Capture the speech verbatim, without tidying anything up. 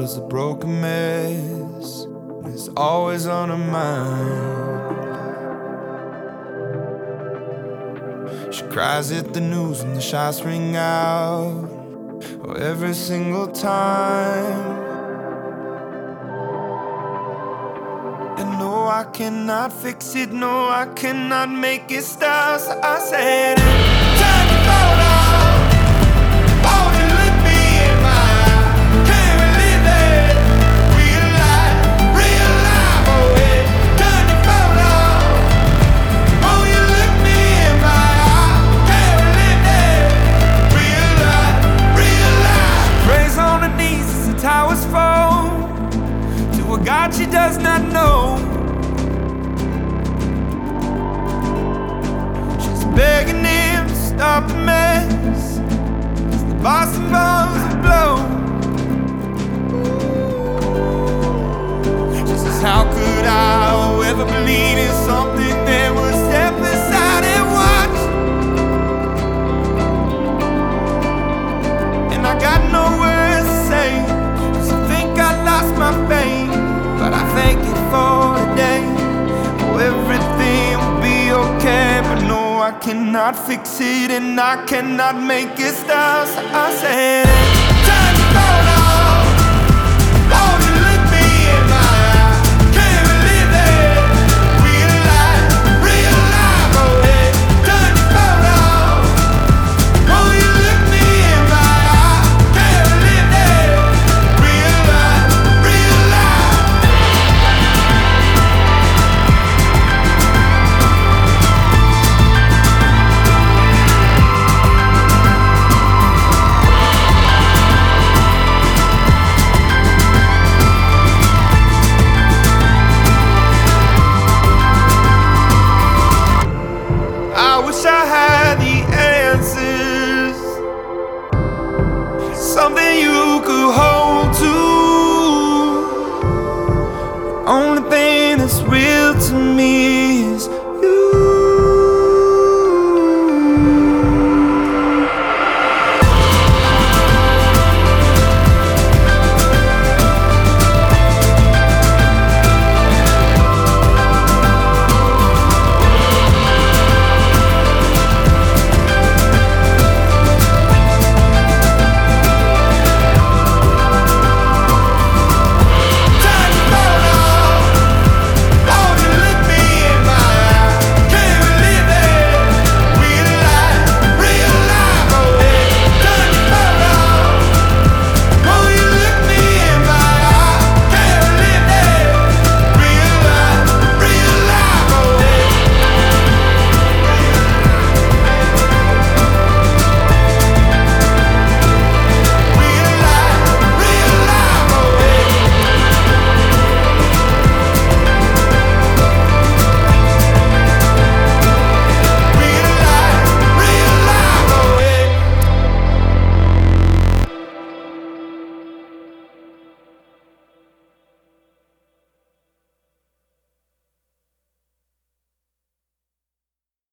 was a broken mess, and it's always on her mind. She cries at the news when the shots ring out, oh, every single time. And no, I cannot fix it, no, I cannot make it stop. So I said, time to fall down. Oh, you look me in my eye. Can't believe it. Real life, real life. Oh, yeah. Time to fall down. Oh, you look me in my eye. Can't believe it. Real life, real life. Prays on her knees as the towers fall to a God she does not know. Begging him to stop the mess as the Boston bombs will blow. She says, how could I ever believe in something that would step aside and watch? And I got no words to say, 'cause I think I lost my faith. But I thank you for today. Oh, everything will be okay, but no, I cannot fix it and I cannot make it stop. So I said, time to go now.